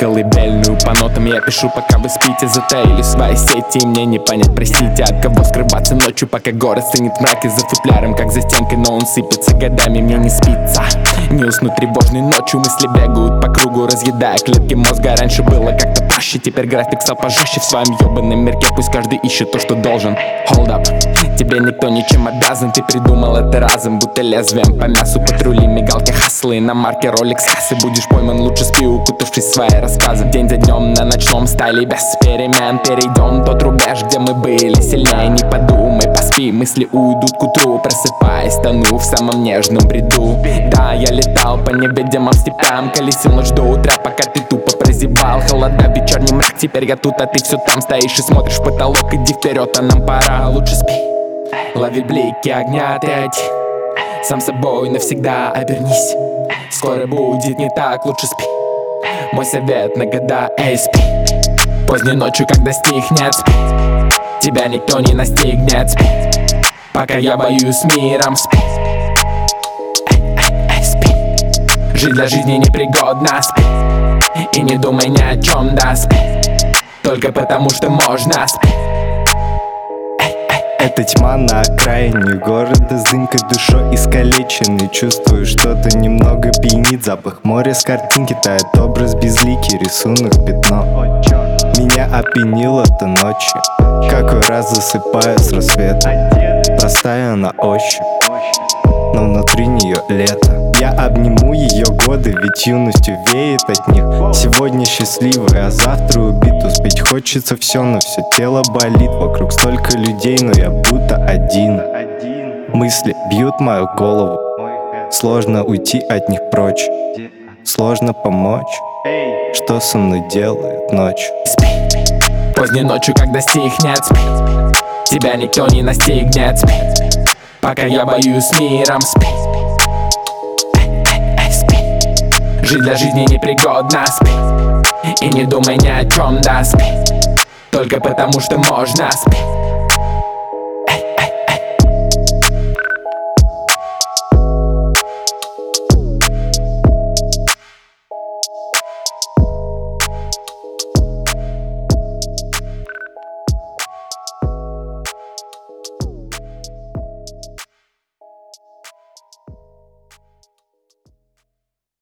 колыбельную по нотам я пишу, пока вы спите. Затаили свои сети, и мне не понять, простите, от кого скрываться ночью, пока город стынет в мраке за футляром, как за стенкой, но он сыпется годами, мне не спится. Не уснуть тревожной ночью, мысли бегают по кругу, разъедая клетки мозга. Раньше было как-то проще, теперь график стал пожестче. В своем ёбаном мирке пусть каждый ищет то, что должен. Hold up, тебе никто ничем обязан. Ты придумал это разом, будто лезвием по мясу. Патрули, мигалки, хаслы, на марке Rolex кассы. Будешь пойман, лучше спи, укутавшись в свои рассказы. День за днем на ночном стайле без перемен. Перейдем тот рубеж, где мы были сильнее. Не подумай, поспи, мысли уйдут к утру. Просыпаясь, тону в самом нежном бреду. Да, я летал по невидимым степям, колесил ночь до утра, пока ты тупо прозябал. Холода, вечерний мрак, теперь я тут, а ты все там стоишь и смотришь в потолок. Иди вперед, а нам пора, лучше спи. Лови блики огня, ты один, сам собой навсегда обернись. Скоро будет не так, лучше спи. Мой совет на года, эй, спи. Поздней ночью, когда стихнет, спи. Тебя никто не настигнет, спи. Пока я боюсь с миром, спи. Спи. Жить для жизни непригодно, спи. И не думай ни о чем, да, спи. Только потому что можно, спи. Это тьма на окраине города с дымкой душой искалеченный. Чувствую, что-то немного пьянит. Запах моря с картинки тает образ безликий, рисунок пятно. Меня опьянило до ночи, какой раз засыпаю с рассветом. Простая на ощупь, но внутри нее лето. Я обниму ее годы, ведь юностью веет от них. Сегодня счастливый, а завтра убит. Успеть хочется все, но все тело болит. Вокруг столько людей, но я будто один. Мысли бьют мою голову, сложно уйти от них прочь. Сложно помочь, что со мной делает ночь. Спи. Поздней ночью, когда стихнет, спи. Тебя никто не настигнет, спи. Пока я боюсь с миром, спи. Спи. Жить для жизни непригодно, спи. И не думай ни о чем, да, спи. Только потому что можно, спи.